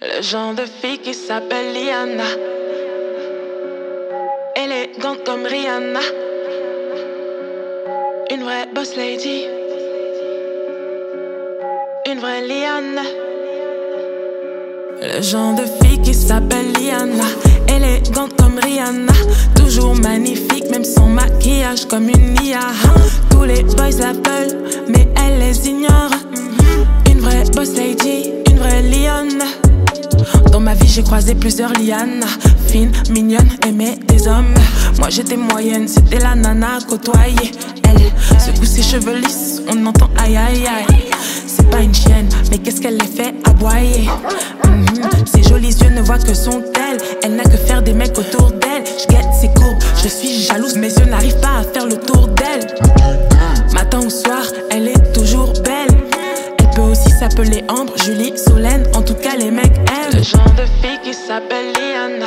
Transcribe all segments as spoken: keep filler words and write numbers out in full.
Le genre de fille qui s'appelle Liana. Élégante comme Rihanna. Une vraie boss lady. Une vraie Liana. Le genre de fille qui s'appelle Liana. Élégante comme Rihanna. Toujours magnifique même sans maquillage comme une I A. Tous les boys la veulent mais elle les ignore. Une vraie boss lady. Une vraie Liana. Dans ma vie j'ai croisé plusieurs Liana. Fine, mignonne, aimée des hommes. Moi j'étais moyenne, c'était la nana côtoyée. Elle secoue ses cheveux lisses, on entend aïe aïe aïe. C'est pas une chienne, mais qu'est-ce qu'elle les fait aboyer. mm-hmm. Ses jolis yeux ne voient que son tel. Elle n'a que faire des mecs autour d'elle. J'guette ses courbes, je suis jalouse. Mes yeux n'arrivent pas à faire le tour d'elle. Matin ou soir, elle est toujours belle. Elle peut aussi s'appeler Ambre, Julie, Solène. En tout cas les mecs aiment. Le genre de fille qui s'appelle Liana.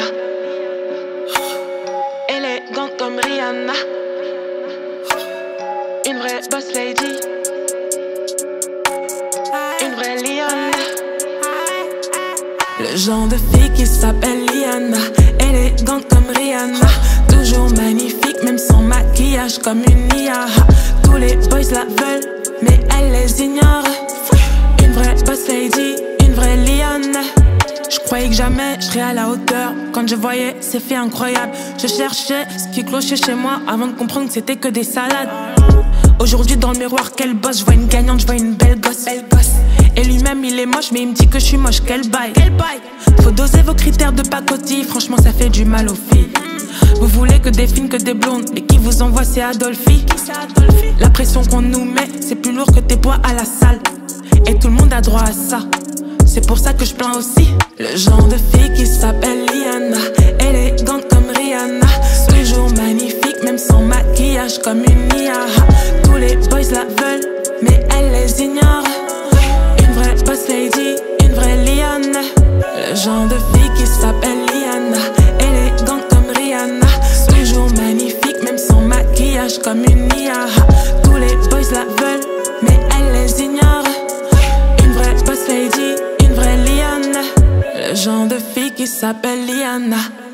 Élégante comme Rihanna. Une vraie boss lady. Une vraie Liana. Le genre de fille qui s'appelle Liana. Élégante comme Rihanna. Toujours magnifique même sans maquillage comme une I A. Tous les boys la veulent mais elle les ignore. Une vraie boss lady. Une vraie Liana. Je croyais que jamais je serais à la hauteur. Quand je voyais ces filles incroyables, je cherchais ce qui clochait chez moi avant de comprendre que c'était que des salades. Aujourd'hui dans le miroir, quel boss. Je vois une gagnante, je vois une belle gosse, belle gosse. Et lui-même il est moche mais il me dit que je suis moche. Quel bail, quel bail. Faut doser vos critères de pacotille. Franchement ça fait du mal aux filles. Vous voulez que des fines, que des blondes. Mais qui vous envoie c'est Adolphi. La pression qu'on nous met c'est plus lourd que tes poids à la salle. Et tout le monde a droit à ça. C'est pour ça que je plains aussi. Le genre de fille qui s'appelle Liana. Élégante comme Rihanna. Toujours magnifique même sans maquillage comme une I A. Tous les boys la veulent mais elle les ignore. Une vraie boss lady. Une vraie Liana. Le genre de fille qui s'appelle Liana. Élégante comme Rihanna. Toujours magnifique même sans maquillage comme une I A. Tous les boys la veulent mais elle les ignore. Une vraie boss lady. Le genre de fille qui s'appelle Liana.